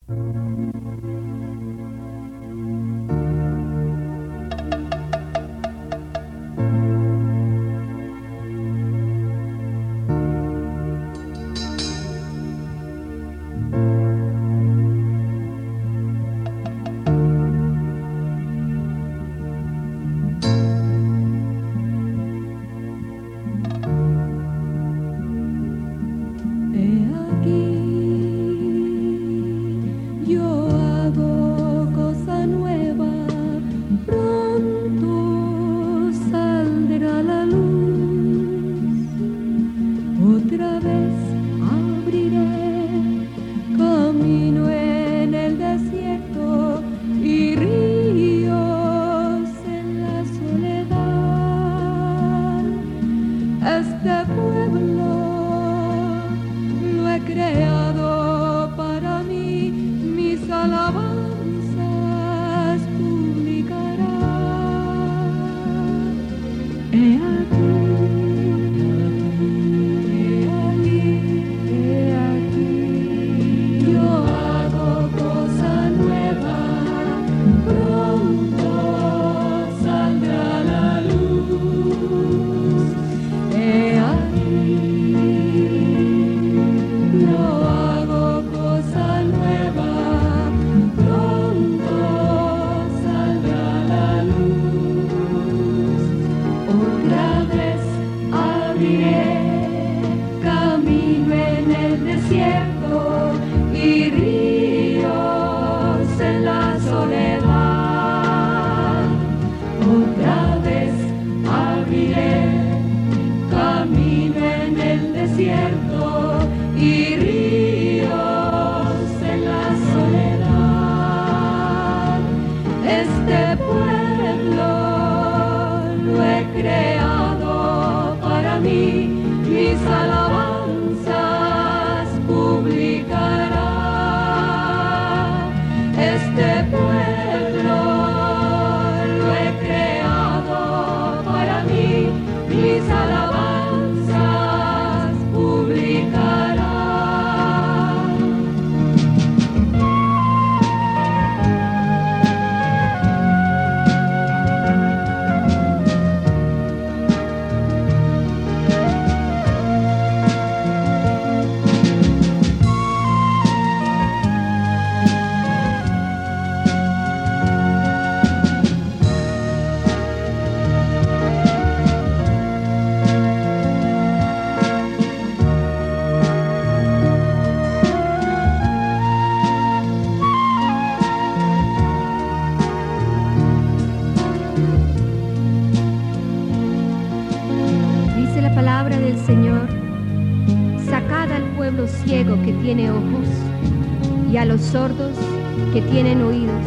ciego que tiene ojos y a los sordos que tienen oídos.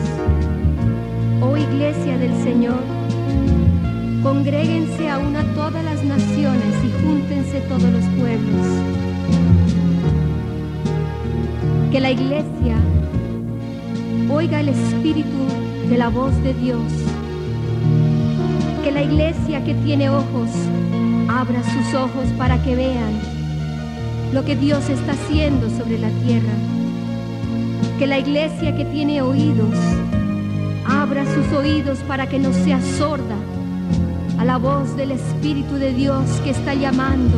Oh Iglesia del Señor, congréguense a una todas las naciones y júntense todos los pueblos. Que la Iglesia oiga el espíritu de la voz de Dios. Que la Iglesia que tiene ojos abra sus ojos para que vean lo que Dios está haciendo sobre la tierra. Que la Iglesia que tiene oídos abra sus oídos para que no sea sorda a la voz del Espíritu de Dios que está llamando.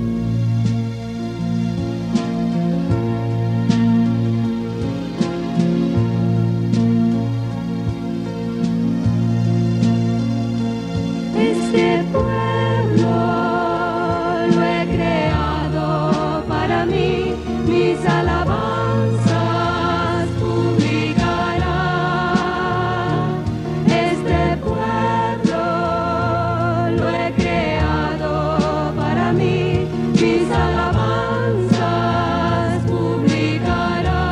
Este pueblo lo he creado para mí, mis alabanzas publicará. Este pueblo lo he creado para mí, mis alabanzas publicará.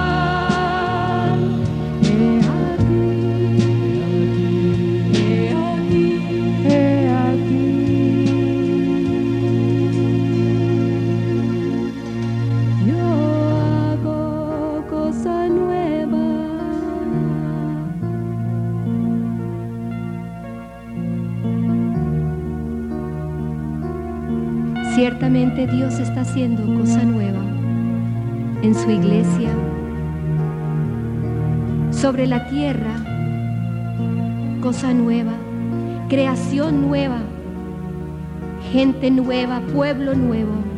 He aquí. Yo hago cosa nueva. Ciertamente Dios está haciendo cosa nueva en su iglesia sobre la tierra cosa nueva, creación nueva, gente nueva, pueblo nuevo.